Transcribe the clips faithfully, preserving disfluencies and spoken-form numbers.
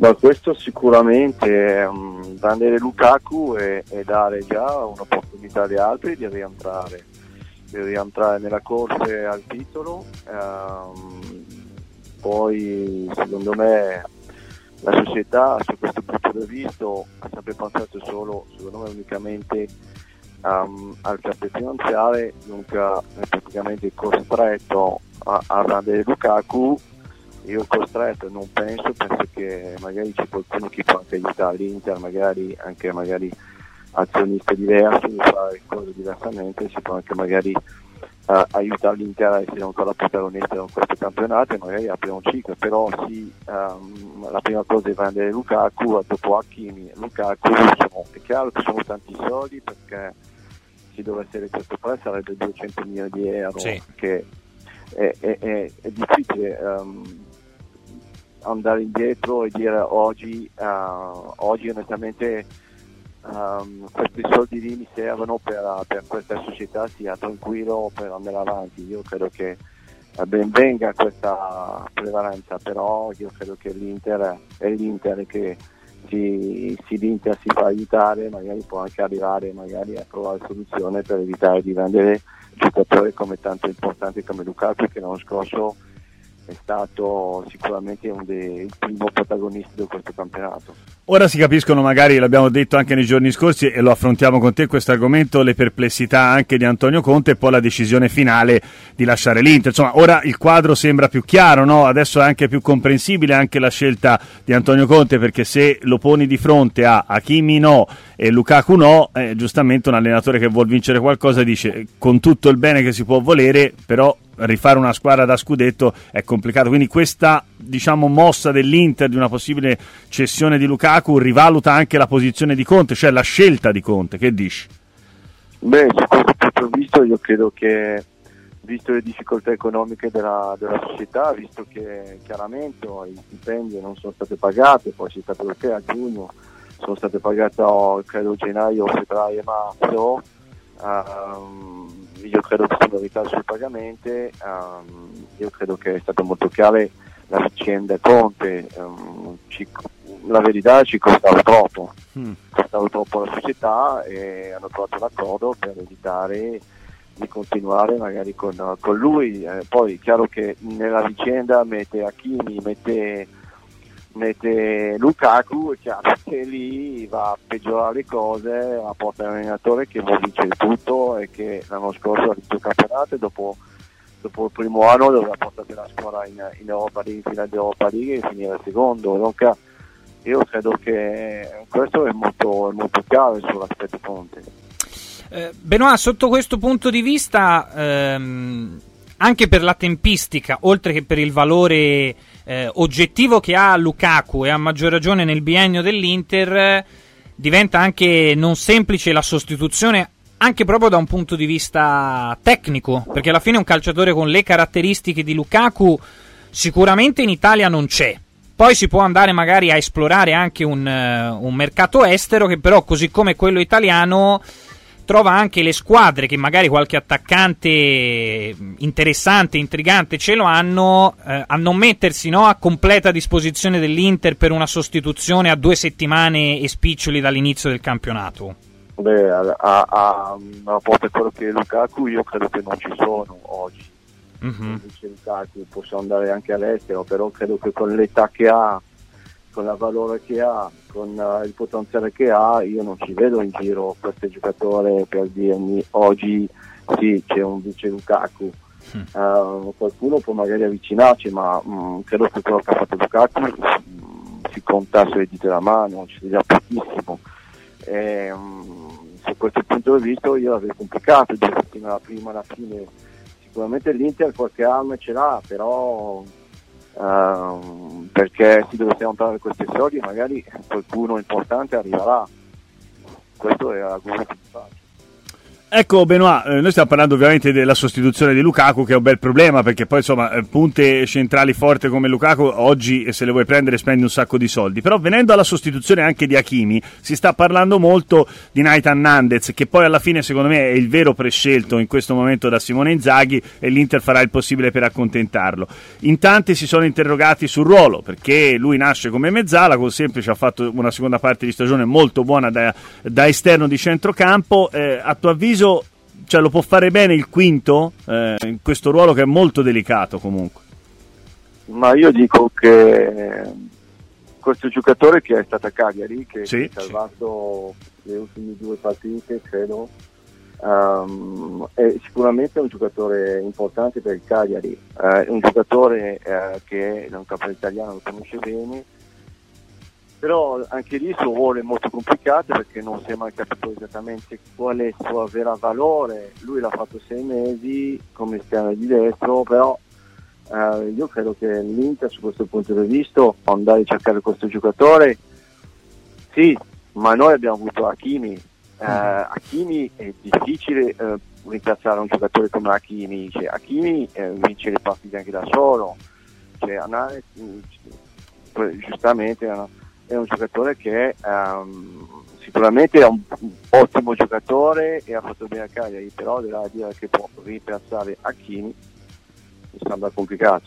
Ma questo sicuramente um, vendere Lukaku e, e dare già un'opportunità agli altri di rientrare, di rientrare nella corsa al titolo. Um, poi secondo me la società su questo punto di vista ha sempre pensato solo, secondo me unicamente um, al capo finanziario, dunque è praticamente costretto a, a vendere Lukaku. Io costretto non penso, penso che magari c'è qualcuno che può anche aiutare l'Inter, magari anche magari azionisti diversi, di fare cose diversamente, si può anche magari uh, aiutare l'Inter a essere ancora protagonista in questo campionato e magari aprire un ciclo, però sì, um, la prima cosa è vendere Lukaku, dopo Hakimi. Lukaku sono, è chiaro che sono tanti soldi, perché se dovesse essere questo prezzo sarebbe duecento milioni di euro, sì. Che è, è, è, è difficile um, andare indietro e dire oggi uh, oggi onestamente um, questi soldi lì mi servono per, per questa società sia tranquillo per andare avanti. Io credo che uh, ben venga questa prevalenza, però io credo che l'Inter è l'Inter che si, si l'Inter si fa aiutare, magari può anche arrivare magari a trovare soluzione per evitare di vendere giocatori come tanto importanti come Lukaku, che l'anno scorso è stato sicuramente uno dei primi protagonisti di questo campionato. Ora si capiscono, magari l'abbiamo detto anche nei giorni scorsi e lo affrontiamo con te questo argomento, le perplessità anche di Antonio Conte e poi la decisione finale di lasciare l'Inter. Insomma, ora il quadro sembra più chiaro, no? Adesso è anche più comprensibile anche la scelta di Antonio Conte, perché se lo poni di fronte a Hakimi no e Lukaku no, eh, giustamente un allenatore che vuol vincere qualcosa dice con tutto il bene che si può volere, però rifare una squadra da scudetto è complicato. Quindi questa, diciamo, mossa dell'Inter di una possibile cessione di Lukaku rivaluta anche la posizione di Conte, cioè la scelta di Conte. Che dici? Beh, su questo punto di vista io credo che, visto le difficoltà economiche della, della società, visto che chiaramente i stipendi non sono state pagate, poi c'è stato il che a giugno sono state pagate oh, credo gennaio, febbraio e marzo, um, io credo che siano ritardi sui pagamenti, um, io credo che è stato molto chiaro la vicenda Conte, um, ci, la verità ci costava troppo, mm. costava troppo alla società e hanno trovato l'accordo per evitare di continuare magari con, con lui. Eh, poi è chiaro che nella vicenda mette Hakimi, mette, mette Lukaku, è chiaro che lì va a peggiorare le cose, a portare un allenatore che vuole vincere tutto e che l'anno scorso ha vinto il campionato e dopo, dopo il primo anno doveva portare la squadra in, in Europa League, in finale di Europa League e finire secondo. Donc, io credo che questo è molto, è molto chiaro sull'aspetto Conte. Eh, Benoît, sotto questo punto di vista, ehm, anche per la tempistica, oltre che per il valore eh, oggettivo che ha Lukaku e a maggior ragione nel biennio dell'Inter, diventa anche non semplice la sostituzione, anche proprio da un punto di vista tecnico, perché alla fine un calciatore con le caratteristiche di Lukaku sicuramente in Italia non c'è. Poi si può andare magari a esplorare anche un, uh, un mercato estero che però, così come quello italiano, trova anche le squadre che magari qualche attaccante interessante, intrigante ce lo hanno, eh, a non mettersi, no, a completa disposizione dell'Inter per una sostituzione a due settimane e spiccioli dall'inizio del campionato. Beh, a, a, a, a parte quello che è Lukaku, io credo che non ci sono oggi. Mm-hmm. Dice Lukaku, posso andare anche all'estero, però credo che con l'età che ha, con il valore che ha, con uh, il potenziale che ha, io non ci vedo in giro questo giocatore per dirmi oggi sì, c'è un vice Lukaku. Mm. Uh, qualcuno può magari avvicinarci, ma um, credo che quello che ha fatto Lukaku um, si conta sulle dita della mano, ci sia pochissimo. E, um, su questo punto di vista io l'avevo complicato, dalla prima alla fine. Sicuramente l'Inter qualche arma ce l'ha, però uh, perché si dovesse entrare questi soldi magari qualcuno importante arriverà. Questo è l'argomento più facile. Ecco Benoît, eh, noi stiamo parlando ovviamente della sostituzione di Lukaku, che è un bel problema, perché poi insomma eh, punte centrali forti come Lukaku oggi, eh, se le vuoi prendere, spendi un sacco di soldi. Però venendo alla sostituzione anche di Hakimi, si sta parlando molto di Nathan Nandez, che poi alla fine secondo me è il vero prescelto in questo momento da Simone Inzaghi, e l'Inter farà il possibile per accontentarlo. In tanti si sono interrogati sul ruolo, perché lui nasce come mezzala, col semplice ha fatto una seconda parte di stagione molto buona da, da esterno di centrocampo. Eh, a tuo avviso, cioè, lo può fare bene il quinto eh, in questo ruolo che è molto delicato comunque? Ma io dico che questo giocatore che è stato a Cagliari, che sì, ha salvato sì. le ultime due partite, credo, um, è sicuramente un giocatore importante per il Cagliari, uh, è un giocatore uh, che è un capo italiano, lo conosce bene. Però anche lì il suo ruolo è molto complicato, perché non si è mai capito esattamente qual è il suo vero valore. Lui l'ha fatto sei mesi come esterno di destro, però eh, io credo che l'Inter su questo punto di vista andare a cercare questo giocatore, sì, ma noi abbiamo avuto Hakimi. Eh, Hakimi è difficile eh, rimpiazzare un giocatore come Hakimi, cioè, Hakimi eh, vince le partite anche da solo, cioè, Anare, giustamente è un giocatore che um, sicuramente è un, un ottimo giocatore e ha fatto bene a Cagliari, però devo dire che può rimpiazzare Hakimi mi sembra complicato.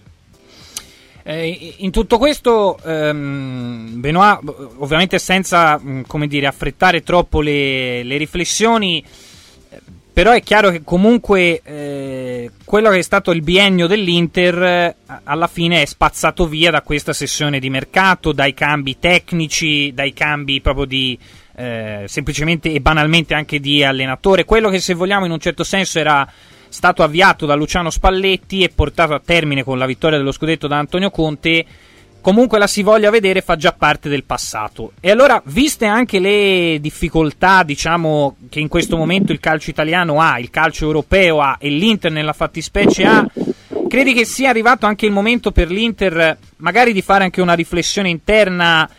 Eh, in tutto questo ehm, Benoît, ovviamente senza come dire affrettare troppo le, le riflessioni, però è chiaro che comunque eh, quello che è stato il biennio dell'Inter eh, alla fine è spazzato via da questa sessione di mercato, dai cambi tecnici, dai cambi proprio di eh, semplicemente e banalmente anche di allenatore. Quello che, se vogliamo, in un certo senso era stato avviato da Luciano Spalletti e portato a termine con la vittoria dello scudetto da Antonio Conte, comunque la si voglia vedere, fa già parte del passato. E allora, viste anche le difficoltà, diciamo, che in questo momento il calcio italiano ha, il calcio europeo ha e l'Inter nella fattispecie ha, credi che sia arrivato anche il momento per l'Inter magari di fare anche una riflessione interna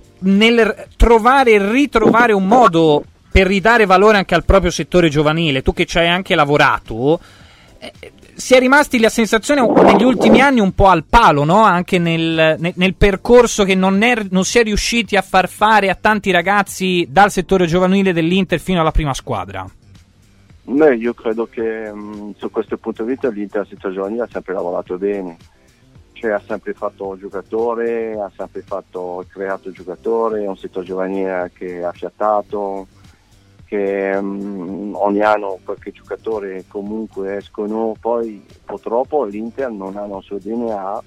nel trovare e ritrovare un modo per ridare valore anche al proprio settore giovanile? Tu che ci hai anche lavorato, eh, si è rimasti la sensazione negli ultimi anni un po' al palo, no? Anche nel, nel, nel percorso che non, è, non si è riusciti a far fare a tanti ragazzi dal settore giovanile dell'Inter fino alla prima squadra. Beh, io credo che mh, su questo punto di vista l'Inter al settore giovanile ha sempre lavorato bene, cioè ha sempre fatto giocatore, ha sempre fatto creato giocatore, un settore giovanile che ha fiatato, che um, ogni anno qualche giocatore comunque escono. Poi purtroppo l'Inter non ha il suo D N A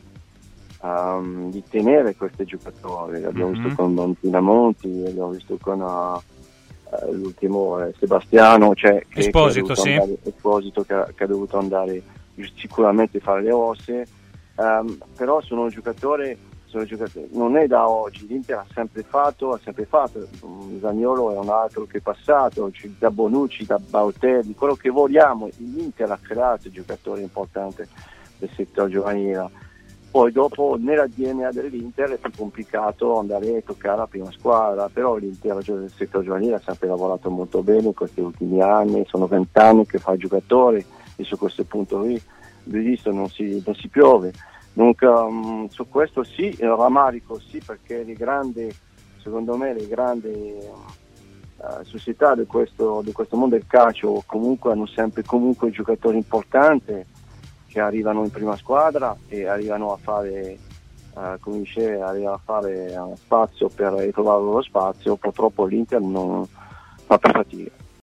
um, di tenere questi giocatori, l'abbiamo mm-hmm. visto con Don Pinamonti, l'abbiamo visto con uh, uh, l'ultimo eh, Sebastiano, cioè, che, Esposito, che sì. andare, Esposito che, che ha dovuto andare sicuramente a fare le osse, um, però sono giocatori non è da oggi, l'Inter ha sempre fatto, ha sempre fatto, Zaniolo è un altro che è passato, da Bonucci, da Balotelli, quello che vogliamo, l'Inter ha creato un giocatore importante del settore giovanile. Poi dopo nella D N A dell'Inter è più complicato andare a toccare la prima squadra, però l'Inter del settore giovanile ha sempre lavorato molto bene in questi ultimi anni, sono vent'anni che fa giocatore e su questo punto di vista non si, non si piove. Dunque, um, su questo sì, il rammarico sì, perché le grandi, secondo me le grandi uh, società di questo, di questo mondo del calcio comunque hanno sempre comunque giocatori importanti che arrivano in prima squadra e arrivano a fare uh, come dice, arrivano a fare uh, spazio per trovare lo spazio. Purtroppo l'Inter non fa per fatica.